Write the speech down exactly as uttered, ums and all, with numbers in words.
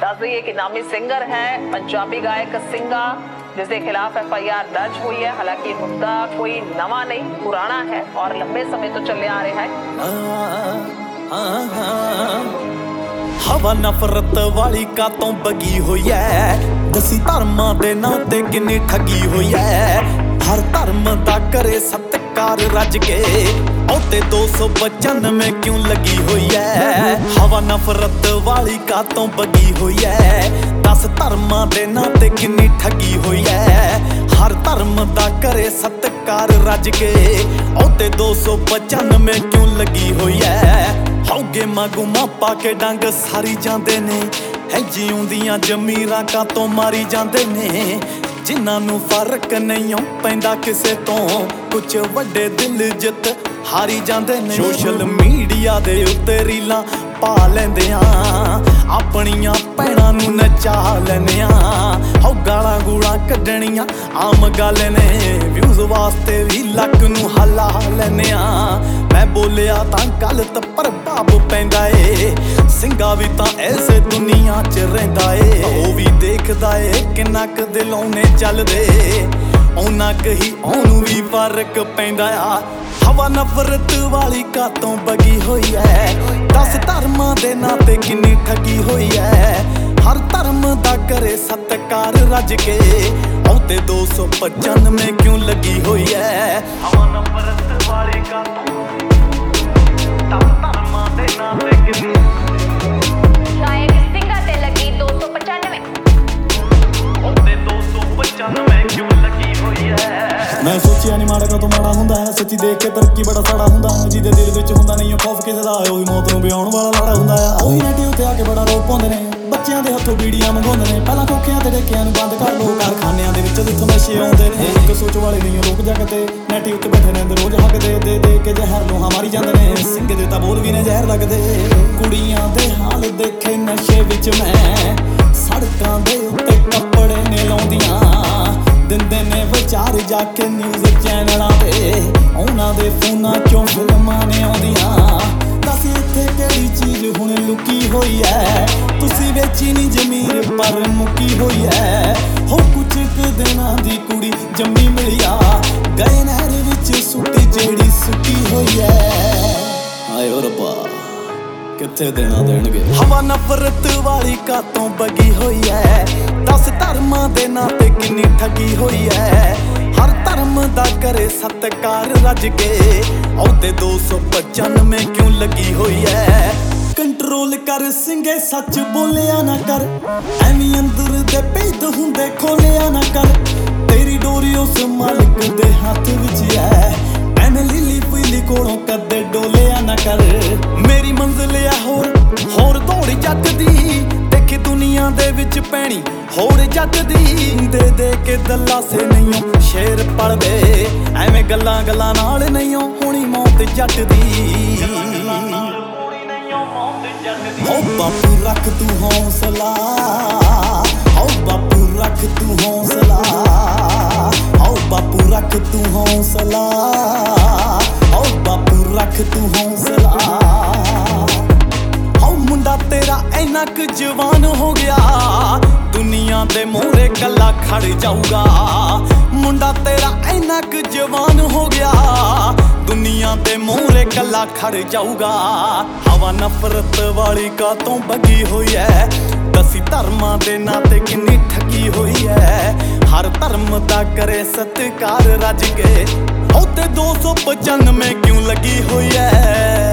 दस दईए कि नामी सिंगर है पंजाबी गायक सिंगा जिसके खिलाफ एफ आई आर दर्ज हुई है। हालांकि मुद्दा कोई नवा नहीं पुराना है और लंबे समय तो चले आ रहा है। हवा नफरत वाली कातों बगी हुई है, दसी धर्मां दे नां ते किन्नी ठगी हुई है। हर धर्म दा करे सत्कार रज के औते दो सौ पचानवे क्यों लगी हुई है। हवा नफरत वाली कातों बगी हुई है, दस धर्मां दे नां ते किन्नी ठगी हुई है। हर धर्म दा करे सत्कार रज के औते दो सौ पचानवे क्यों लगी हुई है। हौगे मागूमा पा के डंग सारी जांदे ने, है जिउंदियां जमीरां कातों मारी जांदे ने। जिन्हां नूं फर्क नहीं पैंदा किसे तो, कुछ वड्डे दिल जित हारी जांदे ने। सोशल मीडिया दे उत्ते रीलां पा लैंदे आ, अपनियां भैणां नूं नचा लैंदे आ। हौ गालां गूलां कड्डणियां आम गल ने, व्यूज वास्ते भी लक नूं हला लैंदे आ। मैं बोलिया तां गलत प्रभाव पैंदा ए, सिंगा भी तां ऐसे दुनिया च रहिंदा ए। ओ भी देखदा ए किन्ना क दिलों ने चलदे, उन्ना क ही ओनू भी फर्क पैंदा आ। हवा नफरत वाली कातों बगी हुई है, दस धर्मां दे नां ते किन्नी ठगी हुई है। हर धर्म दा करे सत्कार रज के औते दो सौ पचानवे क्यों लगी हुई है। हवा नफरत वाली कातों दस धर्मां दे नां ते किन्नी गायक सिंगा ते लगी दो सौ पचानवे औते दो सौ पचानवे क्यों लगी हुई है। मैं सोचिया नहीं माड़ा तो माड़ा हुंदा है, सच्ची देख के तरक्की बड़ा साड़ा हुंदा है। जिहदे दिल विच हुंदा नहीं खौफ किसे दा, ओही मौत नूं बियाउण वाला लाड़ा हुंदा है। ओही नैटी उत्ते आके बड़ा रोक पाउंदे ने, बच्चियां दे हत्थों बीड़ियां मंगाउंदे ने। पहलां खोखियां ते डेकियां नूं बंद कर लो, कारखानियां दे विच जित्थों नशे आउंदे ने। इक सोच वाले नहीं लोक जगते, नैटी उत्ते बैठे रहिंदे रोज हकदे, दे दे के जहर लोहा मारी जांदे ने। सिंगे दे तां बोल भी ने जहर लगदे। कुड़ियां दे हाल देखे नशे विच मैं, सड़कां दे उत्ते कपड़े ने लाउंदियां, दिंदे ने विचार जाके न्यूज़ चैनलां ते, उन्हां दे फोनां चों फिल्मां ने आउंदियां। दस इत्थे किहड़ी चीज़ हुण लुकी होई है, तुसीं वेची नी जमीर पर मुकी होई है। हो कुछ क दिनां दी कुड़ी जम्मी मिलिया, गए नहर विच सुट्टी जेड़ी सुकी होई है। हाय ओ रब्बा कित्थे देना देणगे। हवा नफरत वाली कातों बगी हुई है, दस धर्मां दे नां ते किन्नी ठगी हुई है। हर धर्म दा करे सत्कार रज के औते दो सौ पचानवे क्यों लगी हुई है। कंट्रोल कर सिंगे सच बोलिया ना कर, एवी अंदर दे भेद हुंदे खोलिया ना कर। तेरी डोरी उस मालिक दे हाथ विच है, एवें लीली पीली कोलों कदे डोलिया ना कर। मेरी मंजिल है होर होर दौड़ जट दी, देखी दुनिया दे विच पैणी होर जट दी। दे दे के दल्ला से नहीं शेर पलदे, एवें गल्लां गल्लां नाल नहीं होनी मौत जट दी। ओ बापू रख तू हौसला, ओ बापू रख तू हौसला, ओ बापू रख तू हौसला, ओ बापू रख तू हौसला। ओ मुंडा तेरा इन्ना क जवान हो गया, दुनिया दे मोहरे कला खड़ जाऊगा। मुंडा तेरा इन्ना क जवान हो गया, दुनिया दे मोहरे कला खड़ जाऊगा। हवा नफरत वाली कातों बगी हुई है, दसी धर्मां दे नां ते किन्नी ठगी हुई है। हर धर्म दा करे सत्कार रज के औते दो सौ पचानवे क्यों लगी हुई है।